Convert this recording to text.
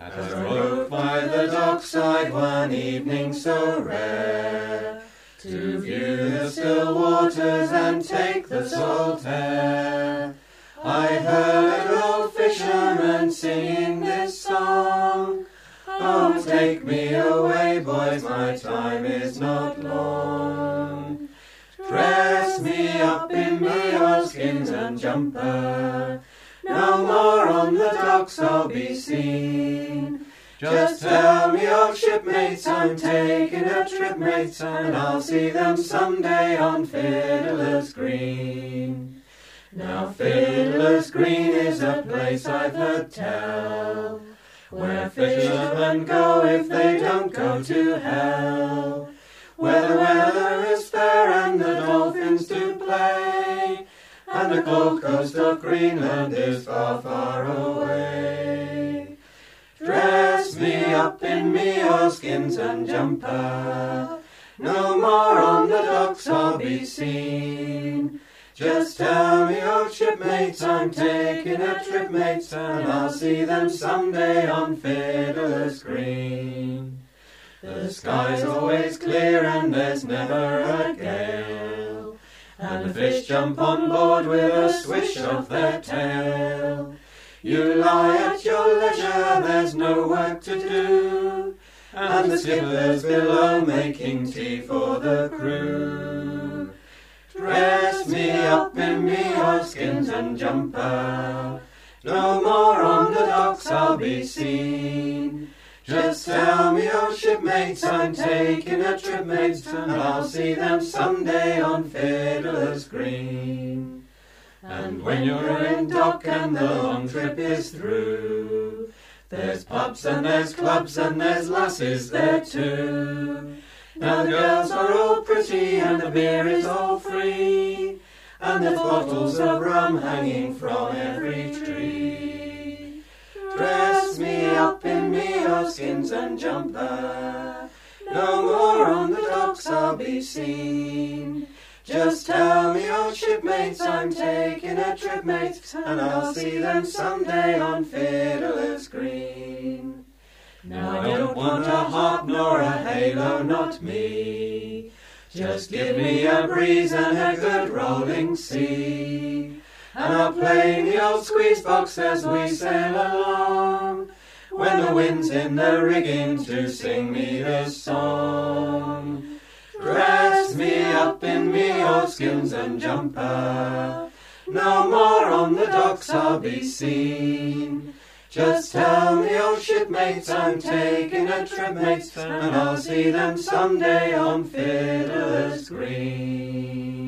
As I rode by the dockside one evening so rare, to view the still waters and take the salt air, I heard old fishermen singing this song. Oh, take me away, boys, my time is not long. Dress me up in me oilskins and jumper, no more on the docks I'll be seen. Just tell me, old shipmates, I'm taking a trip, mates, and I'll see them someday on Fiddler's Green. Now Fiddler's Green is a place I've heard tell, where fishermen go if they don't go to hell, where the weather is fair and the dolphins do play, and the Gold Coast of Greenland is far, far away. Dress me up in me oilskins and jumper, no more on the docks I'll be seen. Just tell me, old shipmates, I'm taking a trip, mates, and I'll see them someday on Fiddler's Green. The sky's always clear and there's never a gale, and the fish jump on board with a swish of their tail. You lie at your leisure, there's no work to do, and the skipper's below making tea for the crew. Dress me up in me oilskins and jumper, no more on the docks I'll be seen. Just tell me, old shipmates, I'm taking a trip, mates, and I'll see them someday on Fiddler's Green. And when you're in dock and the long trip is through, there's pubs and there's clubs and there's lasses there too. Now the girls are all pretty and the beer is all free, and there's bottles of rum hanging from every tree. Dress me up in me oilskins and jumper, no more on the docks I'll be seen. Just tell me, old shipmates, I'm taking a trip, mates, and I'll see them someday on Fiddler's Green. Now I don't want a harp nor a halo, not me. Just give me a breeze and a good rolling sea, and I'll play the old squeeze box as we sail along, when the wind's in the rigging to sing me this song. Dress me up in me oilskins and jumper, no more on the docks I'll be seen. Just tell me, old shipmates, I'm taking a trip, mates, and I'll see them someday on Fiddler's Green.